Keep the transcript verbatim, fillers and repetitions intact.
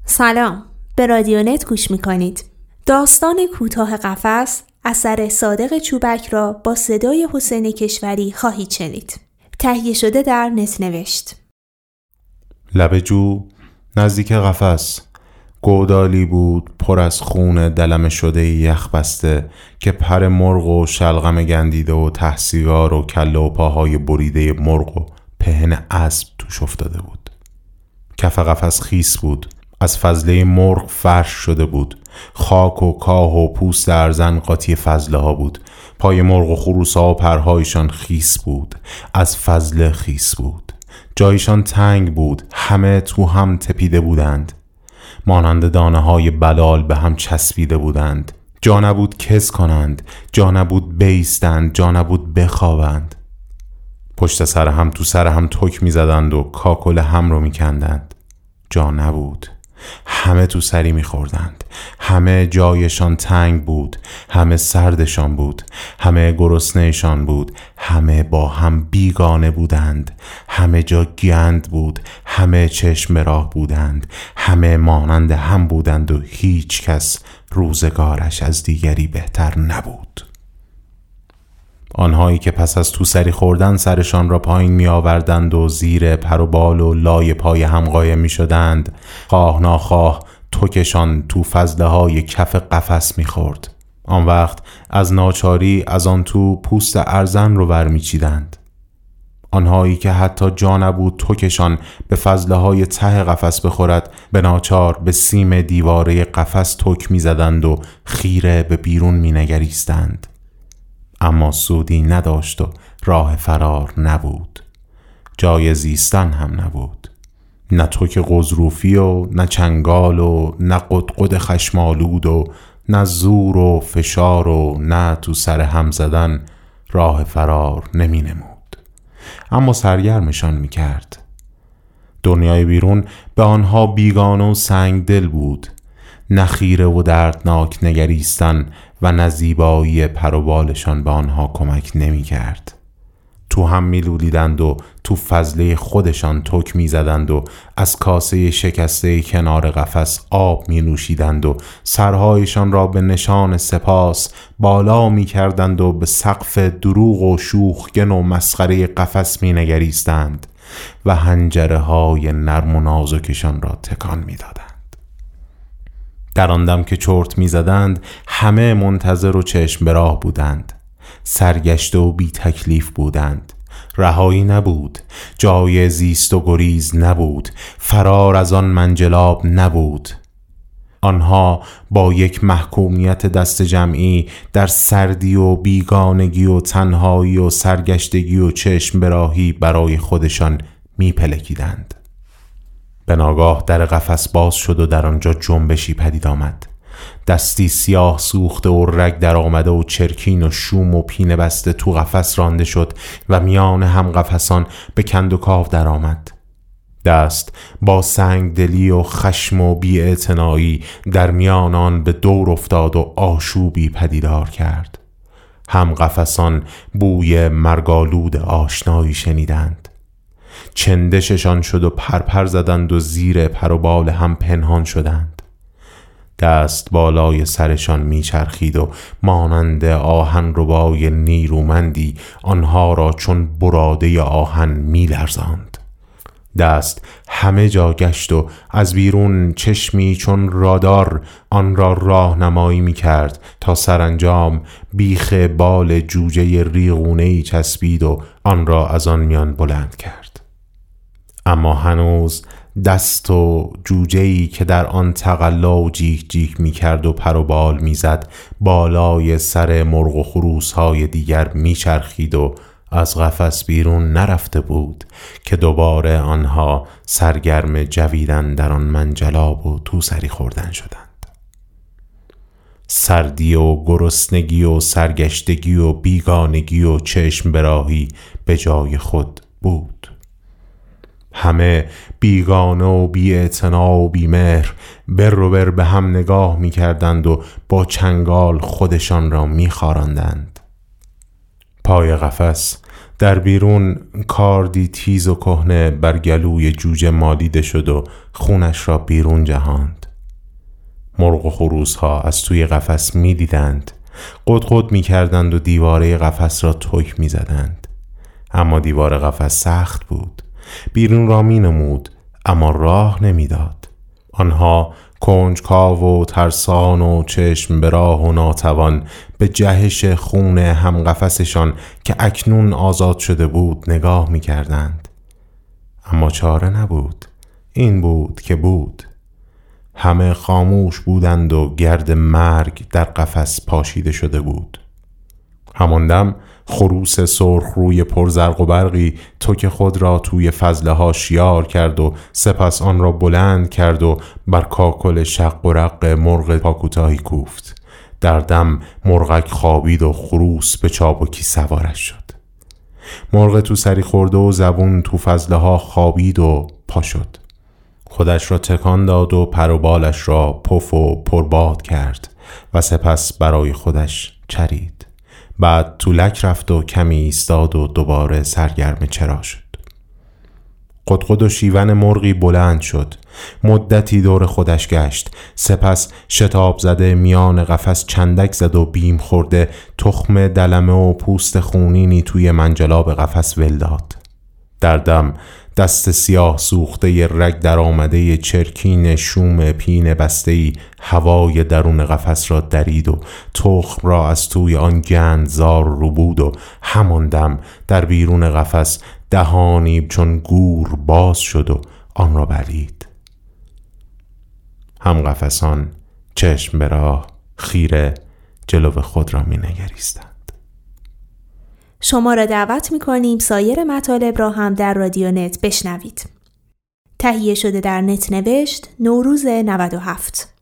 سلام، به رادیونت گوش میکنید. داستان کوتاه قفس اثر صادق چوبک را با صدای حسین کشوری خواهید شنید. تهیه شده در نت‌نوشت. لب جو نزدیک قفس گودالی بود پر از خون دلم شده یخ بسته که پر مرغ و شلغم گندیده و ته سیگار و کله و پاهای بریده مرغ و پهن اسب توش افتاده بود. کف قفس خیس بود، از فضله مرغ فرش شده بود. خاک و کاه و پوست ارزن قاطی فضله ها بود. پای مرغ و خروس ها و پرهایشان خیس بود، از فضله خیس بود. جایشان تنگ بود، همه تو هم تپیده بودند، مانند دانه های بلال به هم چسبیده بودند. جا نبود کس کنند، جا نبود بیستند، جا نبود بخوابند. پشت سر هم تو سر هم تک می زدند و کاکل هم رو می کندند. جا نبود، همه تو سری می خوردند. همه جایشان تنگ بود، همه سردشان بود، همه گرسنهشان بود، همه با هم بیگانه بودند. همه جا گند بود، همه چشم به راه بودند، همه مانند هم بودند و هیچ کس روزگارش از دیگری بهتر نبود. آنهایی که پس از تو سری خوردن سرشان را پایین می آوردند و زیر پر و بال و لای پای هم قایم می شدند، خواه ناخواه توکشان تو فضله های کف قفس می خورد. آن وقت از ناچاری از آن تو پوست ارزن رو ور می چیدند. آنهایی که حتی جا نبود توکشان به فضله های ته قفس بخورد، به ناچار به سیم دیواره قفس توک می زدند و خیره به بیرون می نگریستند. اما سودی نداشت و راه فرار نبود، جای زیستن هم نبود. نه توک قضروفی و نه چنگال و نه قدقد خشمالود و نه زور و فشار و نه تو سر هم زدن راه فرار نمی نمود، اما سرگرمشان می کرد. دنیای بیرون به آنها بیگانه و سنگ دل بود، نه خیره و دردناک نگریستن و نه زیبایی پر و بالشان به آنها کمک نمی کرد. تو هم می لولیدند و تو فضله خودشان تک می زدند و از کاسه شکسته کنار قفس آب می نوشیدند و سرهایشان را به نشان سپاس بالا می کردند و به سقف دروغ و شوخگن و مسخره قفس می نگریستند و حنجره های نرم و نازکشان را تکان می دادند. در آن دم که چرت می زدند همه منتظر و چشم به راه بودند، سرگشته و بی تکلیف بودند. رهایی نبود، جای زیست و گریز نبود، فرار از آن منجلاب نبود. آنها با یک محکومیت دست جمعی در سردی و بیگانگی و تنهایی و سرگشتگی و چشم به راهی برای خودشان می پلکیدند. به ناگاه در قفس باز شد و در آنجا جنبشی پدید آمد. دستی سیاه سوخته و رگ در آمده و چرکین و شوم و پینه بسته تو قفس رانده شد و میان هم قفسان به کند و کاو در آمد. دست با سنگدلی و خشم و بی‌اعتنایی در میان آن به دور افتاد و آشوبی پدیدار کرد. هم قفسان بوی مرگالود آشنایی شنیدند. چندششان شد و پرپر زدند و زیر پر و بال هم پنهان شدند. دست بالای سرشان میچرخید و مانند آهن ربای نیرومندی آنها را چون براده آهن میلرزاند. دست همه جا گشت و از بیرون چشمی چون رادار آن را راهنمایی میکرد تا سرانجام بیخ بال جوجه ریغونه‌ای چسبید و آن را از آن میان بلند کرد. اما هنوز دست و جوجه‌ای که در آن تقلا و جیک جیک می کرد و پر و بال می زد بالای سر مرغ و خروس های دیگر می چرخید و از قفس بیرون نرفته بود که دوباره آنها سرگرم جویدن در آن منجلاب و تو سری خوردن شدند. سردی و گرسنگی و سرگشتگی و بیگانگی و چشم براهی به جای خود بود. همه بیگانه و بی‌اعتنا و بی‌مهر بر و بر به هم نگاه می کردند و با چنگال خودشان را می خاراندند. پای قفس در بیرون کاردی تیز و کهنه بر گلوی جوجه مالیده شد و خونش را بیرون جهاند. مرغ و خروس ها از توی قفس می دیدند، قدقد می کردند و دیواره قفس را تک می زدند. اما دیوار قفس سخت بود، بیرون را می نمود اما راه نمی داد. آنها کنجکاو و ترسان و چشم به راه و ناتوان به جهش خون هم قفسشان که اکنون آزاد شده بود نگاه می کردند. اما چاره نبود، این بود که بود. همه خاموش بودند و گرد مرگ در قفس پاشیده شده بود. همان دم خروس سرخ روی پرزرق و برقی تک خود را توی فضله ها شیار کرد و سپس آن را بلند کرد و بر کاکل شق و رق مرغ پاکوتاهی کوفت. در دم مرغک خوابید و خروس به چابکی سوارش شد. مرغ تو سری خورده و زبون تو فضله ها خوابید و پا شد. خودش را تکان داد و پر و بالش را پف و پرباد کرد و سپس برای خودش چرید. بعد تو لک رفت و کمی ایستاد و دوباره سرگرم چرا شد. قدقد و شیون مرغی بلند شد، مدتی دور خودش گشت، سپس شتاب زده میان قفس چندک زد و بیم خورده تخم دلمه و پوست خونینی توی منجلاب قفس ول داد. در دم دست سیاه سوخته ی رگ در آمده چرکین شوم پین بسته‌ای هوای درون قفس را درید و تخم را از توی آن گند زار رو بود و همان دم در بیرون قفس دهانی چون گور باز شد و آن را بلعید. هم قفسان چشم به راه خیره جلو خود را می نگریستند. شما را دعوت می‌کنیم سایر مطالب را هم در رادیو نت بشنوید. تهیه شده در نت نوشت نوروز نود و هفت.